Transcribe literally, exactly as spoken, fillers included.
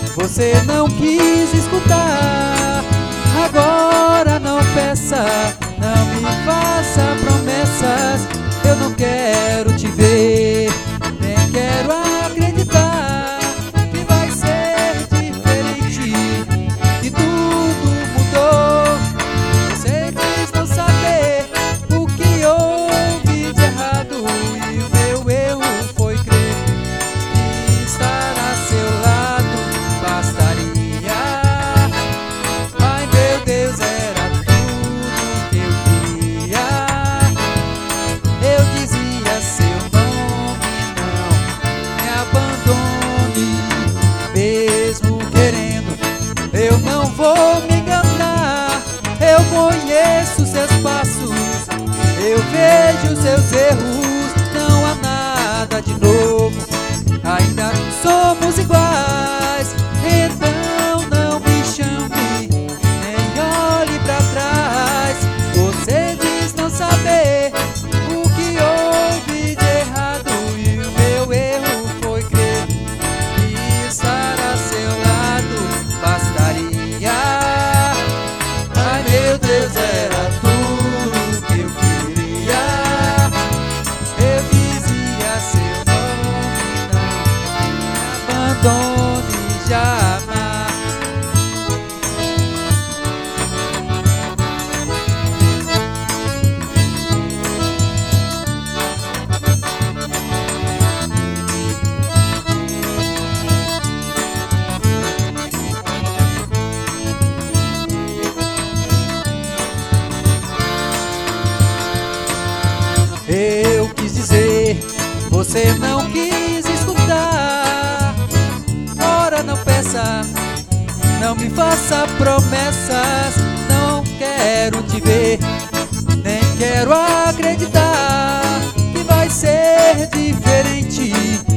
Você não quis escutar. Agora não peça, não me faça promessas. Eu não quero te ver, nem quero acreditar que vai ser diferente, que tudo mudou. Você quis não saber o que houve de errado, e o meu erro foi crer que estar a seu lado bastaria. Ai meu Deus, era tudo que eu queria. Eu dizia seu nome, não me abandone, mesmo querendo. Eu não vou me enganar, eu conheço seus passos, eu vejo seus erros. Não há nada de novo, ainda somos iguais. Então não me chame, nem olhe pra trás. Você diz não saber o que houve de errado, e o meu erro foi crer que estar a seu lado bastaria. Ai meu Deus, era tudo que eu queria. Eu dizia seu nome, não me abandone jamais. Eu quis dizer, você não quis escutar. Ora não peça, não me faça promessas. Não quero te ver, nem quero acreditar que vai ser diferente,